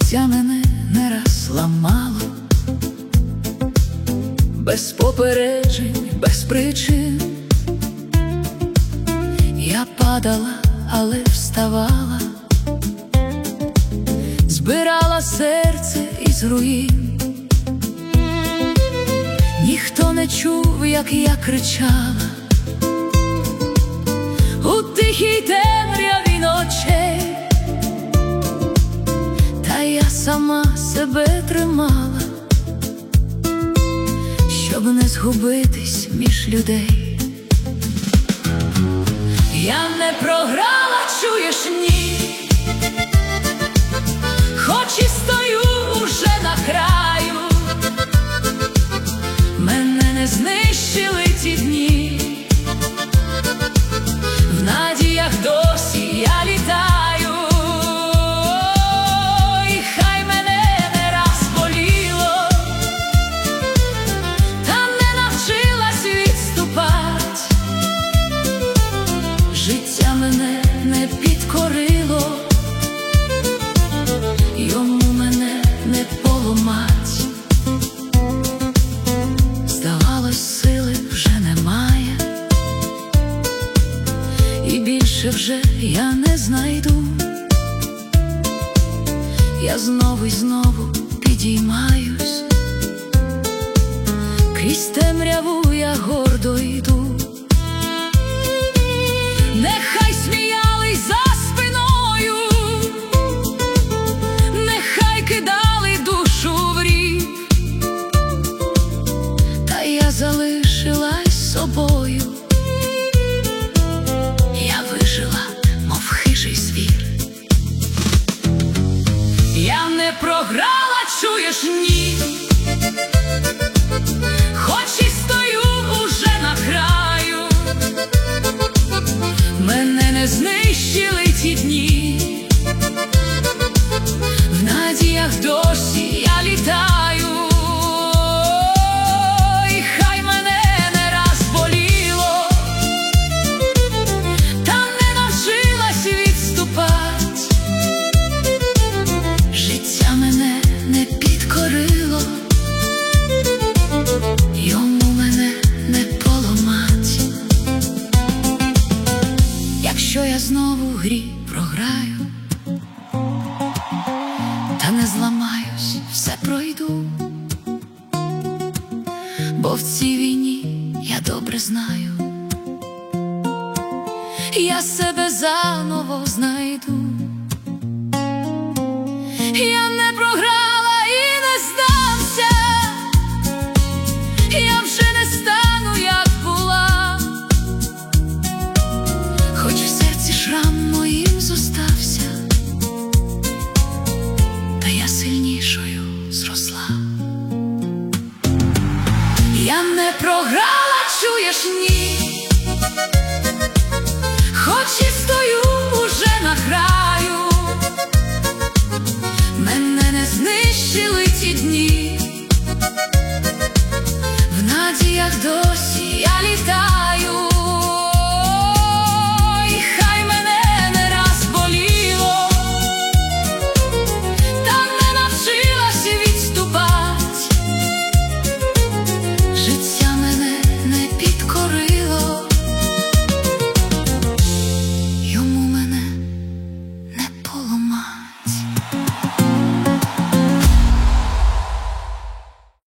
Життя мене не раз ламало, без попереджень, без причин. Я падала, але вставала, збирала серце із руїн. Ніхто не чув, як я кричала у тихій темряві ночей, та я сама себе тримала, щоб не згубитись між людей. Я не програла, чуєш, ні, хоч і стою уже на краю. Мене не знищили ті дні, в надіях досі я літаю. І хай мене не раз боліло, та не навчилась відступать. Життя мене не підкорило, йому мене не поламать. Здавалось, сили вже немає, і більше вже я не знайду. Я знову й знову підіймаюсь, крізь темряву я гордо йду. Нехай сміялись за спиною, нехай кидали душу в рів, та я залишилась собою. Я вижила, мов хижий звір. Я не програла, чуєш, ні, хоч і стою уже на краю. Мене не знищили ті дні, в надіях досі я літаю. І хай мене не раз боліло, та не навчилась відступать. Життя мене не підкорило, йому мене не поламать. Якщо я знову в грі програю, та не зламаюсь, все пройду, бо в цій війні я добре знаю, я себе заново знайду. Я не програла і не здамся, я вже не стану, як була, хоч в серці шрам моїм зостався, та я сильнішою зросла. Я не програла, чуєш, ні, хоч і стою